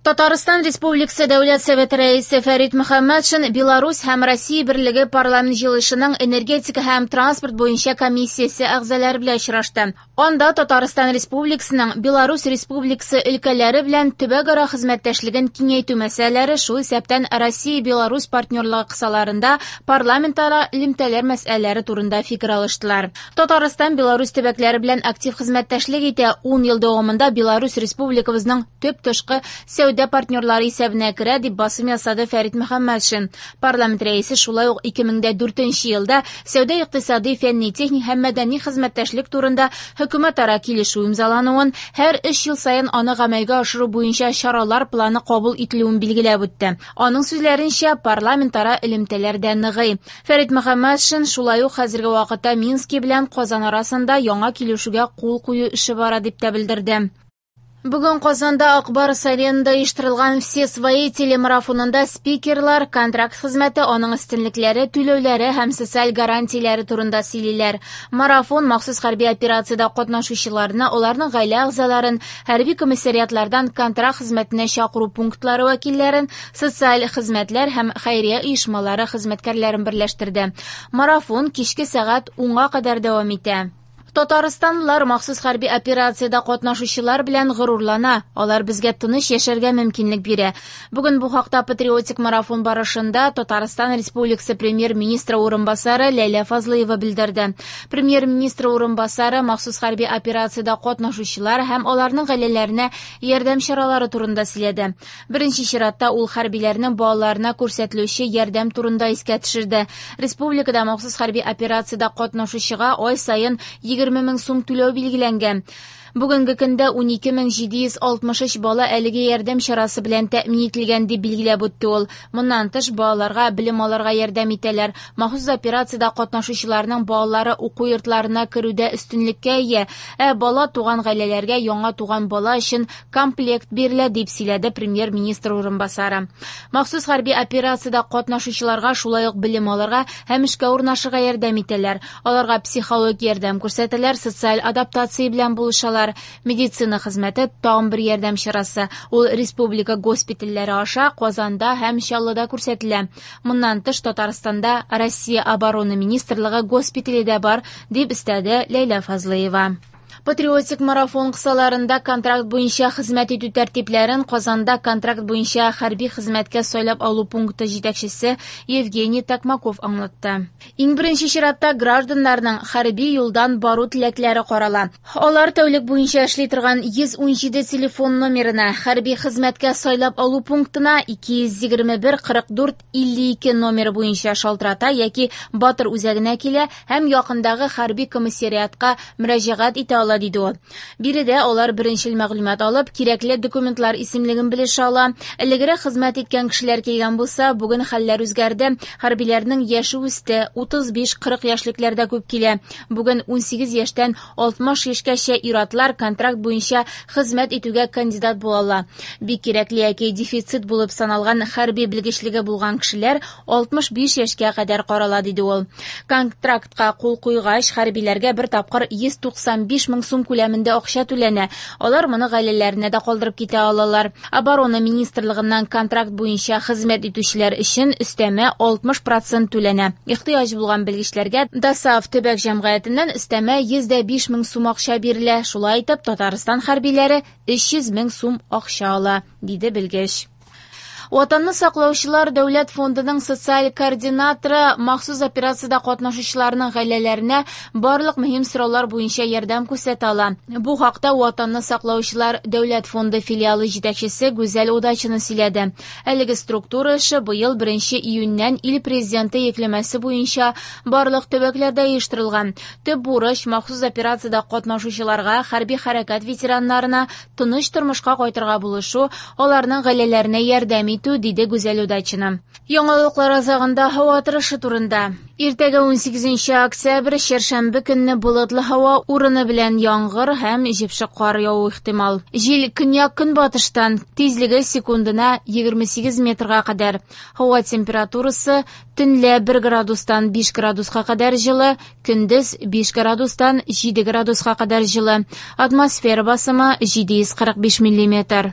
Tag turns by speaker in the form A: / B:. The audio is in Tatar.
A: Татарстан Республикасы Дәүләт Советы рәисе Фәрит Мөхәммәтшин Беларусь һәм Россия берлеге парламент җыелышының энергетика һәм транспорт буенча комиссиясе әгъзалары белән очрашты. Анда Татарстан Республикасының Беларусь Республикасы өлкәләре белән төбәк-ара хезмәттәшлеген киңәйтү мәсьәләләре, шул исәптән Россия-Беларусь партнерлыгы кысаларында парламентара элемтәләр мәсьәләләре турында фикер алыштылар. Татарстан Беларусь төбәкләре белән актив хезмәттәшлек итә. 10 ел дәвамында Беларусь Республикабызның төп тышкы сәүдә партнерлары исәбенә керә, дип басым ясады Фәрит Мөхәммәтшин. Парламент рәисе шулай ук 2004 елда сәүдә, икътисади, фәнни, техник һәм мәдәни хезмәттәшлек турында хөкүмәт-ара килешү имзалануын, һәр 3 ел сайын аны гамәлгә ашыру буенча чаралар планы кабул ителүен билгеләп үтте. Аның сүзләренчә, парламентара элемтәләр дә ныгый. Фәрит Мөхәммәтшин шулай ук хәзерге вакытта Минск белән Казан арасында яңа килешүгә кул кую эше бара дип тә белдерде. Бүген Казанда Акбарс аренада оештырылган «Все свои» телемарафонында спикерлар контракт хезмәте, аның өстенлекләре, түләүләре һәм социаль гарантияләре турында сөйлиләр. Марафон махсус хәрби операциядә катнашучыларны, аларның гаилә әгъзаларын, хәрби комиссариатлардан контракт хезмәтенә чакыру пунктлары вәкилләрен, социаль хезмәтләр һәм хәйрия оешмалары хезмәткәрләрен берләштерде. Марафон кичке сәгать 10-га кадәр дәвам итә. Татарстанлылар махсус хәрби операциядә катнашучылар белән горурлана. Алар безгә тыныч яшәргә мөмкинлек бирә. Бүген бу хакта патриотик марафон барышында Татарстан Республикасы премьер-министры урынбасары Ләйлә Фазлыева белдерде. Премьер-министры урынбасары махсус хәрби операциядә катнашучылар һәм аларның гаиләләренә ярдәм чаралары турында сөйләде. Беренче чиратта ул хәрбиләрнең балаларына күрсәтелүче ярдәм турында искә төшерде. Республикада махсус хәрби операциядә катнашучыга ай саен 20 мең сум түләү билгеләнгән. Бүгенге көндә 12763 бала әлеге ярдәм чарасы белән тәэмин ителгән дип билгеләп үтте ул. Моннан тыш балаларга белем алырга ярдәм итәләр. Махсус операциядә катнашучыларның балалары уку йортларына керүдә өстенлеккә ия. Бала туган гаиләләргә яңа туган бала өчен комплект бирелә, дип сөйләде премьер-министр урынбасары. Махсус хәрби операциядә катнашучыларга шулай ук белем алырга һәм эшкә урнашырга ярдәм итәләр. Аларга психологик ярдәм күрсәтәләр, социаль адаптация белән булышалар. Медицина хезмәте тагын бер ярдәм чарасы. Ул республика госпитальләре аша Казанда һәм Чаллыда күрсәтелә. Моннан тыш Татарстанда Россия оборона министрлыгы госпитале дә бар, дип өстәде Ләйлә Фазлыева. Патриотик марафон кысаларында контракт буенча хезмәт итү тәртипләрен Казанда контракт буенча хәрби хезмәткә сайлап алу пункты җитәкчесе Евгений Такмаков аңлатты. Иң беренче чиратта гражданнарның хәрби юлдан бару теләкләре карала. Алар тәүлек буенча эшли торган 117 телефон номерына, хәрби хезмәткә сайлап алу пунктына 221 44 52 номеры буенча шалтырата яки Батыр үзәгенә килә һәм якындагы хәрби комиссариатка мөрәҗәгать итә ала, диде ул. Биредә алар беренчел мәгълүмат алып, кирәкле документлар исемлеген белешә ала. Элегрәк хезмәт иткән кешеләр килгән булса, бүген хәлләр үзгәрде. Хәрбиләрнең яше үсте, 35-40 яшьлекләрдә күп килә. Бүген 18 яшьтән 60 яшькәчә ир-атлар контракт буенча хезмәт итүгә кандидат була ала. Бик кирәкле яки дефицит булып саналган хәрби белгечлеге булган кешеләр 65 яшькә кадәр карала, диде ул. Контрактка кул куйгач, хәрбиләргә бер тапкыр 195 мең сум күләмендә акча түләнә. Алар моны гаиләләренә дә калдырып китә алалар. Оборона министрлыгыннан контракт буенча хезмәт итүчеләр өчен өстәмә 60% түләнә. Ихтыяҗ булган белгечләргә ДАСАФ төбәк җәмгыятеннән өстәмә 105 мең сум акча бирелә. Шулай итеп, Татарстан хәрбиләре 300 мең сум акча ала, диде белгеч. Ватанны саклаучылар дәүләт фондының социаль координаторы махсус операциядә катнашучыларның гаиләләренә барлык мөһим сораулар буенча ярдәм күрсәтә ала. Бу хакта Ватанны саклаучылар дәүләт фонды филиалы җитәкчесе Гүзәл Удачина сөйләде. Әлеге структура эше быел 1 июньнән ил президенты йөкләмәсе буенча барлык төбәкләрдә оештырылган. Төп бурыч махсус операциядә катнашучыларга, хәрби хәрәкәт ветераннарына тыныч тормышка кайтырга булышу, аларның гаиләләренә ярдәм итү, диде Гүзәл Удачина. Яңалыклар азагында һава торышы турында. Иртәгә 18 октябрь чәршәмбе көнне болытлы һава урыны белән яңгыр һәм җепшек кар яву ихтимал. Җил көньяк-көнбатыштан тизлеге секундына 28 метрга кадәр. Һава температурасы төнлә 1 градустан 5 градуска кадәр җылы, көндез 5 градустан 7 градуска кадәр җылы. Атмосфера басымы 745 мм.